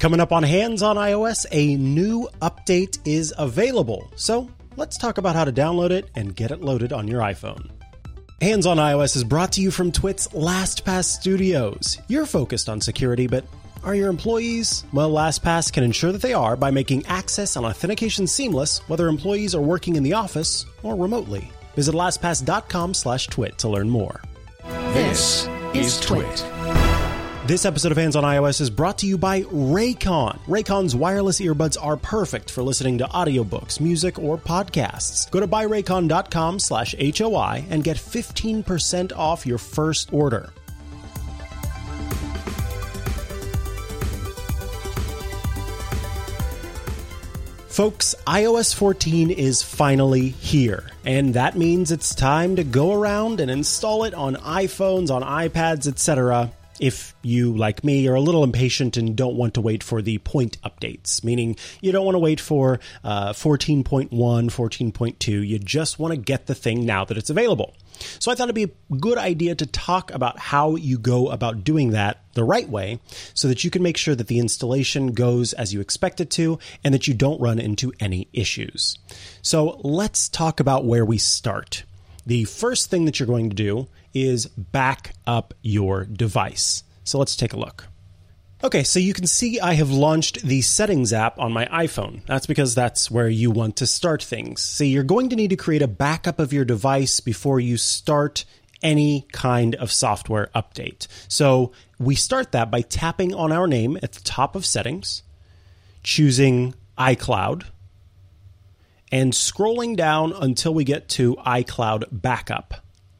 Coming up on Hands on iOS, a new update is available. So let's talk about how to download it and get it loaded on your iPhone. Hands on iOS is brought to you from Twit's LastPass Studios. You're focused on security, but are your employees? Well, LastPass can ensure that they are by making access and authentication seamless, whether employees are working in the office or remotely. Visit lastpass.com/twit to learn more. This is Twit. This episode of Hands on iOS is brought to you by Raycon. Raycon's wireless earbuds are perfect for listening to audiobooks, music, or podcasts. Go to buyraycon.com/HOI and get 15% off your first order. Folks, iOS 14 is finally here, and that means it's time to go around and install it on iPhones, on iPads, etc. If you, like me, are a little impatient and don't want to wait for the point updates, meaning you don't want to wait for 14.1, 14.2, you just want to get the thing now that it's available. So I thought it'd be a good idea to talk about how you go about doing that the right way so that you can make sure that the installation goes as you expect it to and that you don't run into any issues. So let's talk about where we start. The first thing that you're going to do is back up your device. So let's take a look. Okay, so you can see I have launched the Settings app on my iPhone. That's because that's where you want to start things. So you're going to need to create a backup of your device before you start any kind of software update. So we start that by tapping on our name at the top of Settings, choosing iCloud, and scrolling down until we get to iCloud Backup.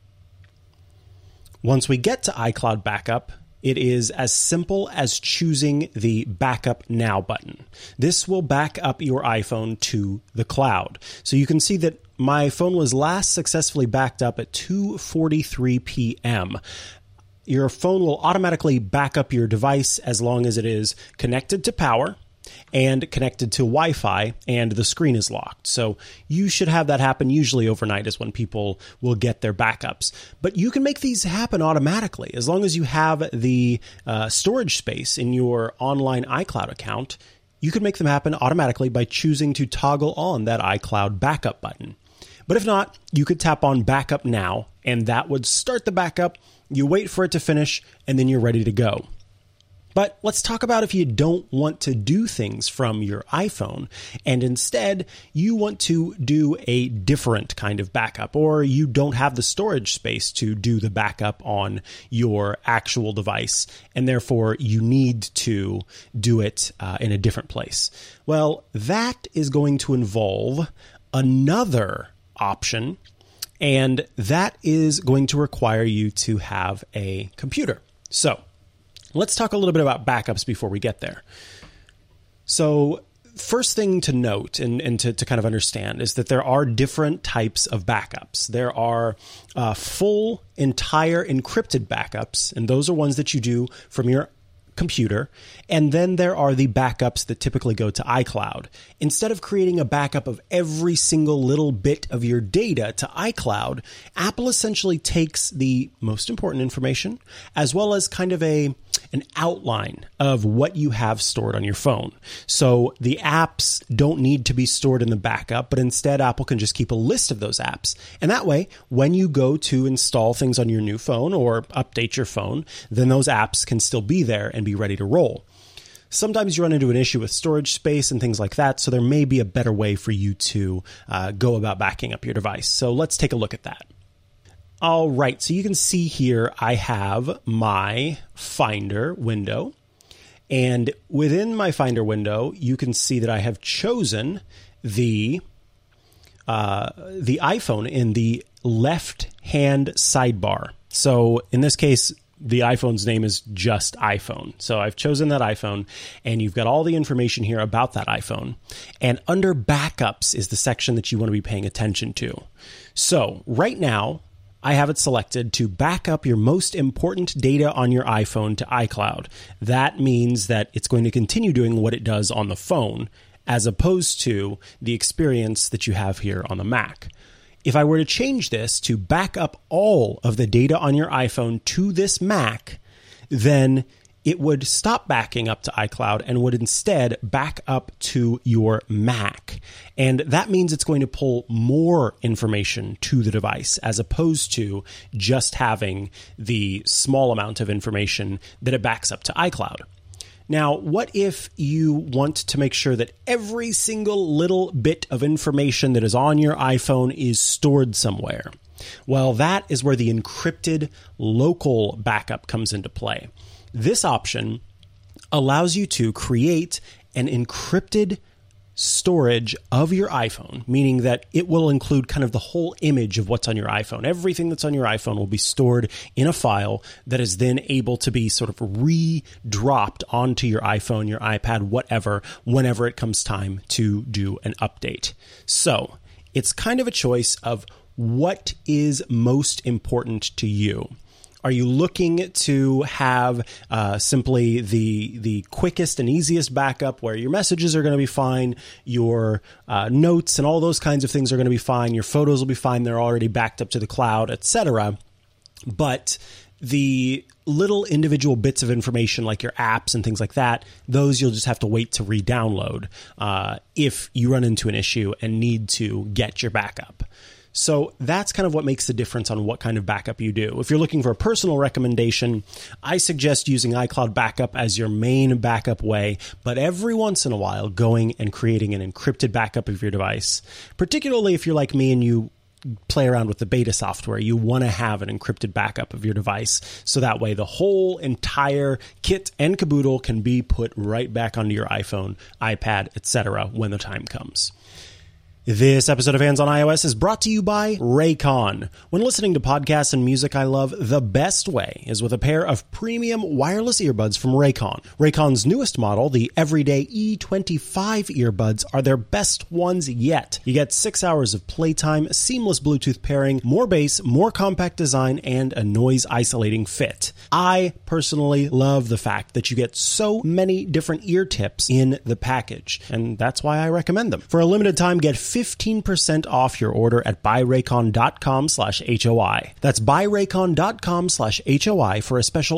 Once we get to iCloud Backup, it is as simple as choosing the Backup Now button. This will back up your iPhone to the cloud. So you can see that my phone was last successfully backed up at 2:43 p.m. Your phone will automatically back up your device as long as it is connected to power and connected to Wi-Fi, and the screen is locked. So you should have that happen. Usually overnight is when people will get their backups. But you can make these happen automatically. As long as you have the storage space in your online iCloud account, you can make them happen automatically by choosing to toggle on that iCloud backup button. But if not, you could tap on Backup Now, and that would start the backup. You wait for it to finish, and then you're ready to go. But let's talk about if you don't want to do things from your iPhone and instead you want to do a different kind of backup, or you don't have the storage space to do the backup on your actual device and therefore you need to do it in a different place. Well, that is going to involve another option, and that is going to require you to have a computer. So let's talk a little bit about backups before we get there. So first thing to note and to kind of understand is that there are different types of backups. There are full, entire encrypted backups, and those are ones that you do from your computer. And then there are the backups that typically go to iCloud. Instead of creating a backup of every single little bit of your data to iCloud, Apple essentially takes the most important information as well as kind of an outline of what you have stored on your phone. So the apps don't need to be stored in the backup, but instead Apple can just keep a list of those apps. And that way, when you go to install things on your new phone or update your phone, then those apps can still be there and be ready to roll. Sometimes you run into an issue with storage space and things like that, so there may be a better way for you to go about backing up your device. So let's take a look at that. All right, so you can see here I have my Finder window, and within my Finder window, you can see that I have chosen the iPhone in the left-hand sidebar. So in this case, the iPhone's name is just iPhone. So I've chosen that iPhone, and you've got all the information here about that iPhone. And under backups is the section that you want to be paying attention to. So right now, I have it selected to back up your most important data on your iPhone to iCloud. That means that it's going to continue doing what it does on the phone, as opposed to the experience that you have here on the Mac. If I were to change this to back up all of the data on your iPhone to this Mac, then it would stop backing up to iCloud and would instead back up to your Mac. And that means it's going to pull more information to the device as opposed to just having the small amount of information that it backs up to iCloud. Now, what if you want to make sure that every single little bit of information that is on your iPhone is stored somewhere? Well, that is where the encrypted local backup comes into play. This option allows you to create an encrypted storage of your iPhone, meaning that it will include kind of the whole image of what's on your iPhone. Everything that's on your iPhone will be stored in a file that is then able to be sort of re-dropped onto your iPhone, your iPad, whatever, whenever it comes time to do an update. So it's kind of a choice of what is most important to you. Are you looking to have simply the quickest and easiest backup where your messages are going to be fine, your notes and all those kinds of things are going to be fine, your photos will be fine, they're already backed up to the cloud, etc. But the little individual bits of information like your apps and things like that, those you'll just have to wait to re-download if you run into an issue and need to get your backup. So that's kind of what makes the difference on what kind of backup you do. If you're looking for a personal recommendation, I suggest using iCloud Backup as your main backup way, but every once in a while going and creating an encrypted backup of your device, particularly if you're like me and you play around with the beta software, you want to have an encrypted backup of your device so that way the whole entire kit and caboodle can be put right back onto your iPhone, iPad, etc. when the time comes. This episode of Hands on iOS is brought to you by Raycon. When listening to podcasts and music I love, the best way is with a pair of premium wireless earbuds from Raycon. Raycon's newest model, the Everyday E25 earbuds, are their best ones yet. You get 6 hours of playtime, seamless Bluetooth pairing, more bass, more compact design, and a noise-isolating fit. I personally love the fact that you get so many different ear tips in the package, and that's why I recommend them. For a limited time, get 15% off your order at buyraycon.com/HOI. That's buyraycon.com/HOI for a special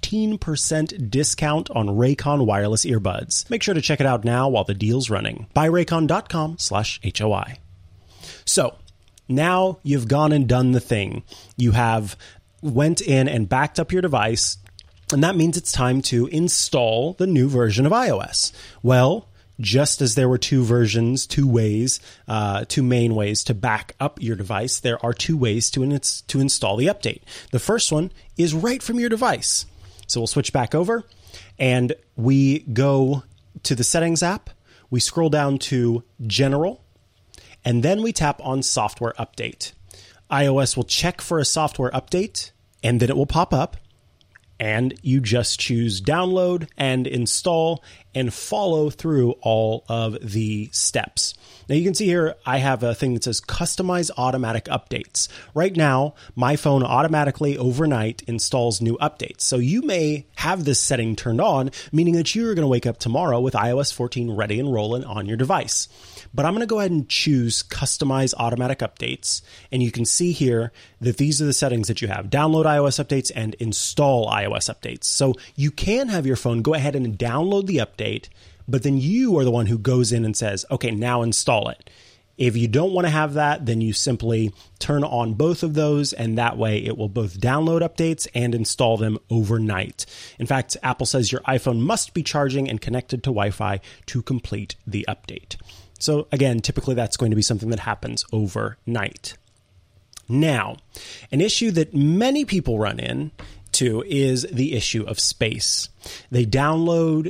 15% discount on Raycon wireless earbuds. Make sure to check it out now while the deal's running. buyraycon.com/HOI. So, now you've gone and done the thing. You have went in and backed up your device, and that means it's time to install the new version of iOS. Well, just as there were two main ways to back up your device, there are two ways to install the update. The first one is right from your device. So we'll switch back over and we go to the Settings app. We scroll down to General and then we tap on Software Update. iOS will check for a software update and then it will pop up. And you just choose download and install and follow through all of the steps. Now you can see here, I have a thing that says customize automatic updates. Right now, my phone automatically overnight installs new updates. So you may have this setting turned on, meaning that you're going to wake up tomorrow with iOS 14 ready and rolling on your device. But I'm going to go ahead and choose Customize Automatic Updates. And you can see here that these are the settings that you have. Download iOS updates and install iOS updates. So you can have your phone go ahead and download the update, but then you are the one who goes in and says, okay, now install it. If you don't want to have that, then you simply turn on both of those, and that way it will both download updates and install them overnight. In fact, Apple says your iPhone must be charging and connected to Wi-Fi to complete the update. So again, typically that's going to be something that happens overnight. Now, an issue that many people run into is the issue of space. They start to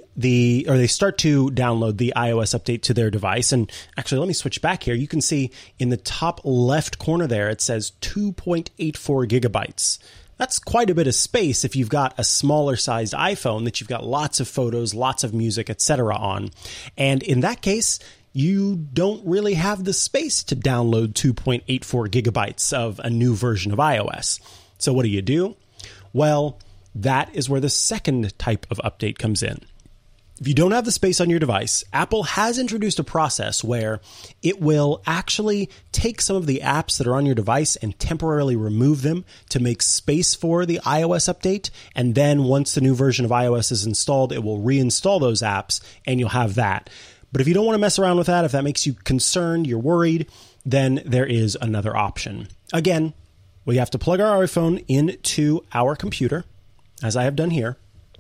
download the iOS update to their device. And actually, let me switch back here. You can see in the top left corner there, it says 2.84 gigabytes. That's quite a bit of space if you've got a smaller sized iPhone that you've got lots of photos, lots of music, etc. on. And in that case, you don't really have the space to download 2.84 gigabytes of a new version of iOS. So what do? Well, that is where the second type of update comes in. If you don't have the space on your device, Apple has introduced a process where it will actually take some of the apps that are on your device and temporarily remove them to make space for the iOS update. And then once the new version of iOS is installed, it will reinstall those apps and you'll have that. But if you don't want to mess around with that, if that makes you concerned, you're worried, then there is another option. Again, we have to plug our iPhone into our computer, as I have done here.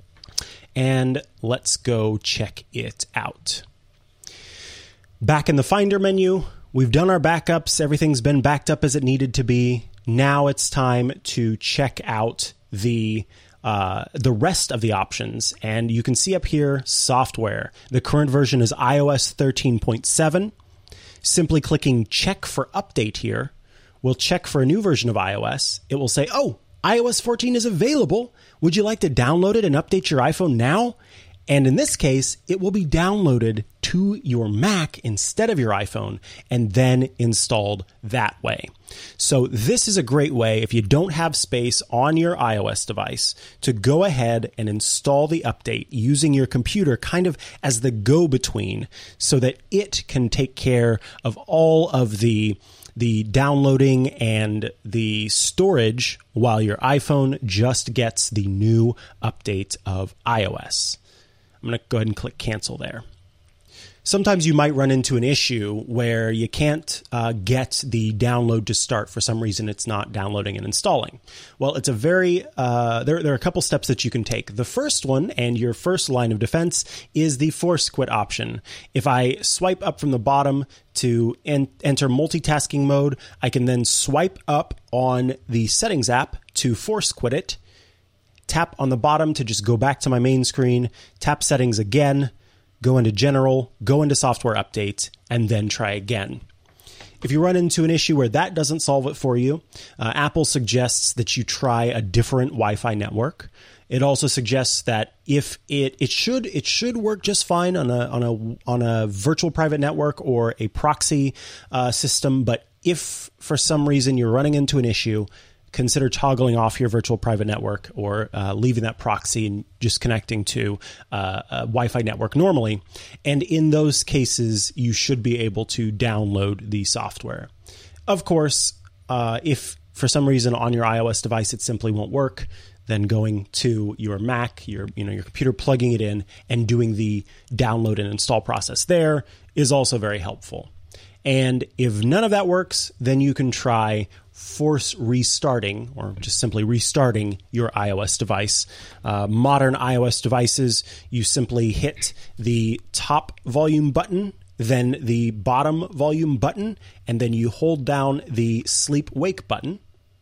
And let's go check it out. Back in the Finder menu, we've done our backups. Everything's been backed up as it needed to be. Now it's time to check out the rest of the options. And you can see up here, software. The current version is iOS 13.7. Simply clicking check for update here will check for a new version of iOS. It will say, oh, iOS 14 is available. Would you like to download it and update your iPhone now? And in this case, it will be downloaded to your Mac instead of your iPhone and then installed that way. So this is a great way, if you don't have space on your iOS device, to go ahead and install the update using your computer kind of as the go-between so that it can take care of all of the downloading and the storage while your iPhone just gets the new update of iOS. I'm going to go ahead and click cancel there. Sometimes you might run into an issue where you can't get the download to start. For some reason, it's not downloading and installing. Well, it's a very there are a couple steps that you can take. The first one, and your first line of defense, is the force quit option. If I swipe up from the bottom to enter multitasking mode, I can then swipe up on the settings app to force quit it. Tap on the bottom to just go back to my main screen. Tap settings again. Go into general, go into software update, and then try again. If you run into an issue where that doesn't solve it for you, Apple suggests that you try a different Wi-Fi network. It also suggests that if it should work just fine on a virtual private network or a proxy system, but if for some reason you're running into an issue, consider toggling off your virtual private network or leaving that proxy and just connecting to a Wi-Fi network normally. And in those cases, you should be able to download the software. Of course, if for some reason on your iOS device it simply won't work, then going to your Mac, your computer, plugging it in and doing the download and install process there is also very helpful. And if none of that works, then you can try force restarting or just simply restarting your iOS device. Modern iOS devices, you simply hit the top volume button, then the bottom volume button, and then you hold down the sleep wake button.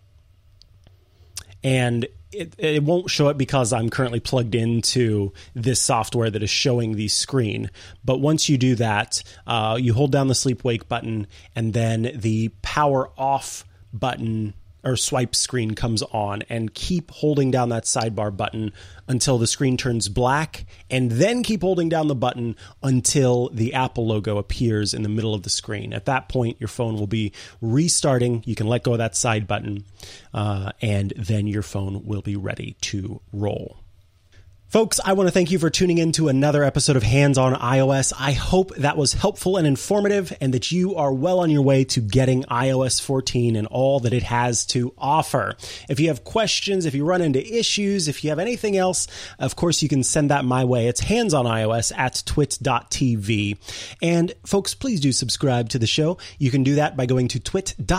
And it won't show it because I'm currently plugged into this software that is showing the screen. But once you do that, you hold down the sleep wake button and then the power off button or swipe screen comes on, and keep holding down that sidebar button until the screen turns black, and then keep holding down the button until the Apple logo appears in the middle of the screen. At that point, your phone will be restarting. You can let go of that side button, and then your phone will be ready to roll. Folks, I want to thank you for tuning in to another episode of Hands on iOS. I hope that was helpful and informative and that you are well on your way to getting iOS 14 and all that it has to offer. If you have questions, if you run into issues, if you have anything else, of course, you can send that my way. It's handsonios@twit.tv. And folks, please do subscribe to the show. You can do that by going to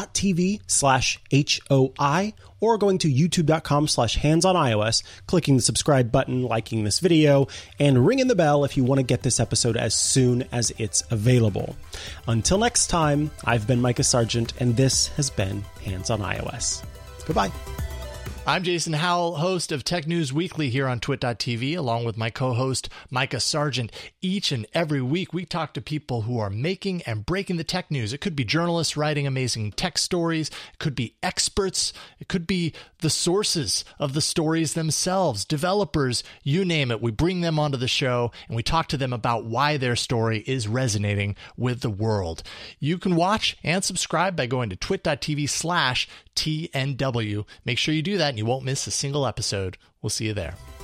twit.tv/HOI or going to youtube.com/handsonios, clicking the subscribe button, liking this video, and ringing the bell if you want to get this episode as soon as it's available. Until next time, I've been Micah Sargent, and this has been Hands on iOS. Goodbye. I'm Jason Howell, host of Tech News Weekly here on twit.tv, along with my co-host Micah Sargent. Each and every week, we talk to people who are making and breaking the tech news. It could be journalists writing amazing tech stories. It could be experts. It could be the sources of the stories themselves, developers, you name it. We bring them onto the show, and we talk to them about why their story is resonating with the world. You can watch and subscribe by going to twit.tv/TNW. Make sure you do that, and you won't miss a single episode. We'll see you there.